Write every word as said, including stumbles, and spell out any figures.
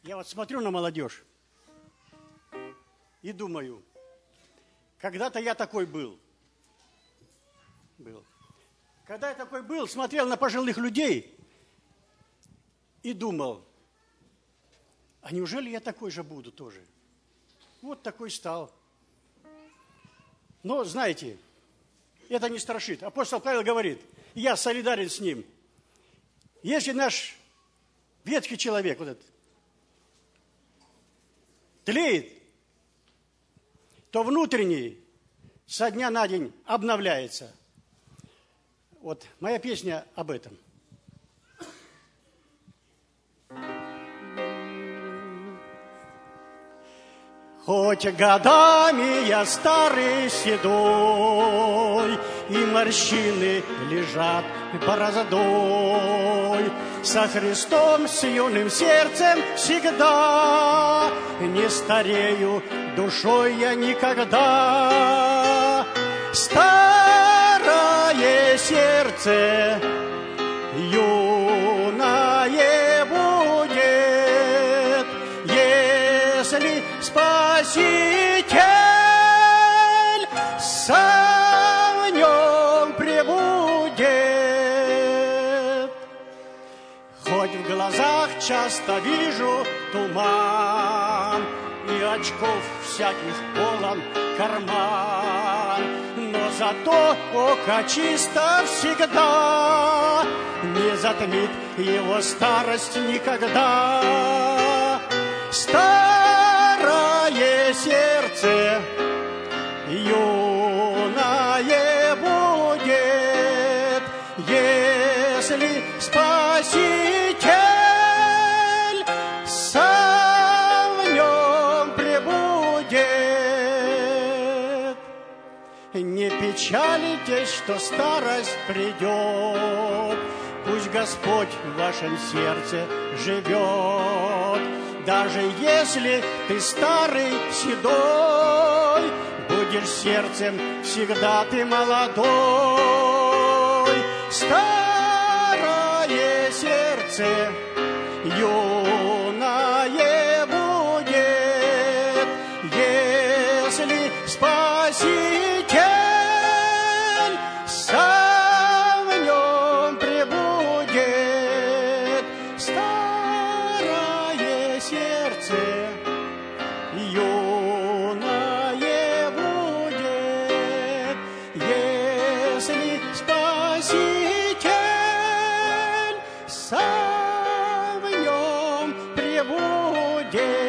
Я вот смотрю на молодежь и думаю, когда-то я такой был. был. Когда я такой был, смотрел на пожилых людей и думал, а неужели я такой же буду тоже? Вот такой стал. Но, знаете, это не страшит. Апостол Павел говорит, я солидарен с ним. Если наш ветхий человек, вот этот, тлеет, то внутренний со дня на день обновляется. Вот моя песня об этом. Хоть годами я старый седой, и морщины лежат бороздой, со Христом с юным сердцем всегда, не старею душой я никогда. Старое сердце юное будет, если Спаситель сам в нем пребудет. Хоть в глазах часто вижу туман, и очков всяких полон карман, но зато око чисто всегда, не затмит его старость никогда. Старое сердце юное будет, если Спаситель сам в нем пребудет. Не печалитесь, что старость придет, пусть Господь в вашем сердце живет. Даже если ты старый, седой, будешь сердцем всегда ты молодой. Старое сердце юное будет, если Спаситель сам в нем пребудет. Старое сердце юное будет, если Спаситель сам в нем пребудет.